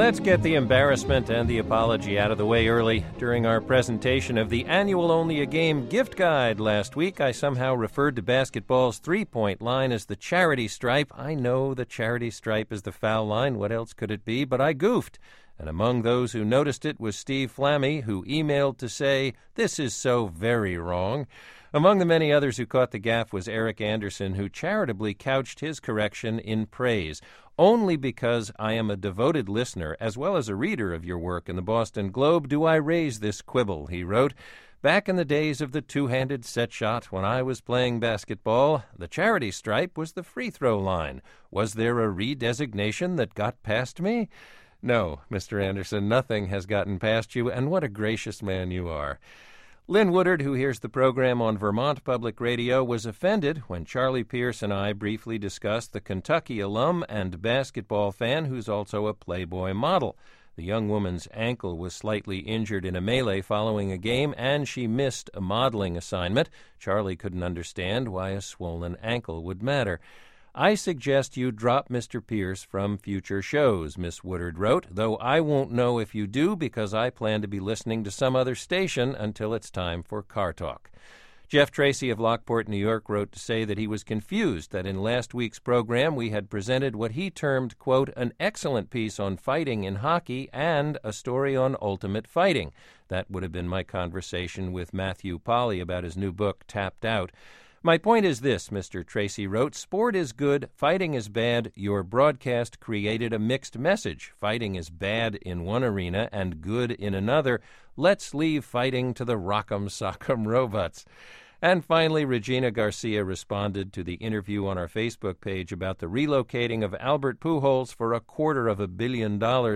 Let's get the embarrassment and the apology out of the way early. During our presentation of the annual Only a Game gift guide last week, I somehow referred to basketball's three-point line as the charity stripe. I know the charity stripe is the foul line. What else could it be? But I goofed. And among those who noticed it was Steve Flammy, who emailed to say, "This is so very wrong." Among the many others who caught the gaffe was Eric Anderson, who charitably couched his correction in praise. "Only because I am a devoted listener, as well as a reader of your work in the Boston Globe, do I raise this quibble," he wrote. "Back in the days of the two-handed set shot, when I was playing basketball, the charity stripe was the free throw line. Was there a redesignation that got past me?" No, Mr. Anderson, nothing has gotten past you, and what a gracious man you are. Lynn Woodard, who hears the program on Vermont Public Radio, was offended when Charlie Pierce and I briefly discussed the Kentucky alum and basketball fan who's also a Playboy model. The young woman's ankle was slightly injured in a melee following a game, and she missed a modeling assignment. Charlie couldn't understand why a swollen ankle would matter. "I suggest you drop Mr. Pierce from future shows," Miss Woodard wrote, "though I won't know if you do because I plan to be listening to some other station until it's time for Car Talk." Jeff Tracy of Lockport, New York, wrote to say that he was confused that in last week's program we had presented what he termed, quote, "an excellent piece on fighting in hockey and a story on ultimate fighting." That would have been my conversation with Matthew Polly about his new book, Tapped Out. "My point is this," Mr. Tracy wrote, "sport is good, fighting is bad. Your broadcast created a mixed message. Fighting is bad in one arena and good in another. Let's leave fighting to the rock'em sock'em robots." And finally, Regina Garcia responded to the interview on our Facebook page about the relocating of Albert Pujols for $250 million.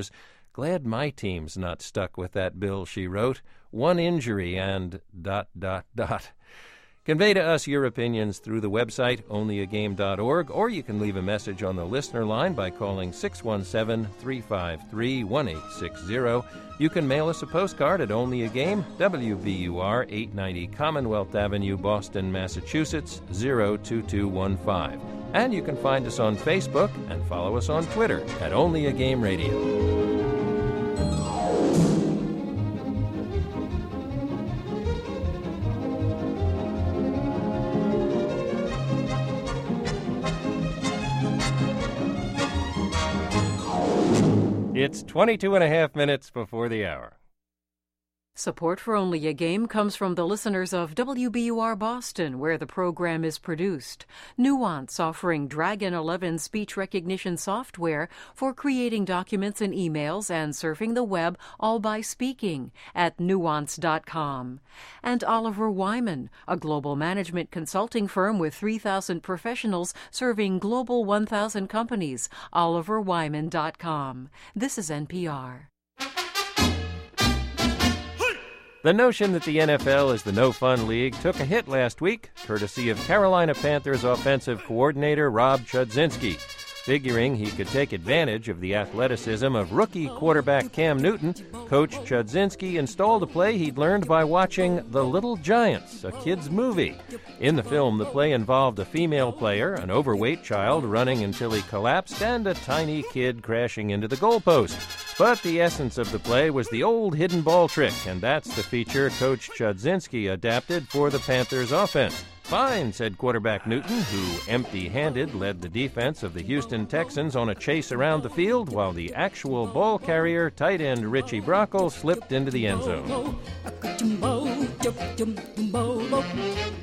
"Glad my team's not stuck with that bill," she wrote. "One injury and ... Convey to us your opinions through the website, onlyagame.org, or you can leave a message on the listener line by calling 617-353-1860. You can mail us a postcard at Only a Game, WBUR, 890 Commonwealth Avenue, Boston, Massachusetts, 02215. And you can find us on Facebook and follow us on Twitter at Only a Game Radio. It's 22 and a half minutes before the hour. Support for Only a Game comes from the listeners of WBUR Boston, where the program is produced. Nuance, offering Dragon 11 speech recognition software for creating documents and emails and surfing the web, all by speaking, at nuance.com. And Oliver Wyman, a global management consulting firm with 3,000 professionals serving global 1,000 companies, oliverwyman.com. This is NPR. The notion that the NFL is the no-fun league took a hit last week, courtesy of Carolina Panthers offensive coordinator Rob Chudzinski. Figuring he could take advantage of the athleticism of rookie quarterback Cam Newton, Coach Chudzinski installed a play he'd learned by watching The Little Giants, a kid's movie. In the film, the play involved a female player, an overweight child running until he collapsed, and a tiny kid crashing into the goalpost. But the essence of the play was the old hidden ball trick, and that's the feature Coach Chudzinski adapted for the Panthers offense. "Fine," said quarterback Newton, who empty-handed led the defense of the Houston Texans on a chase around the field while the actual ball carrier, tight end Richie Brockle, slipped into the end zone.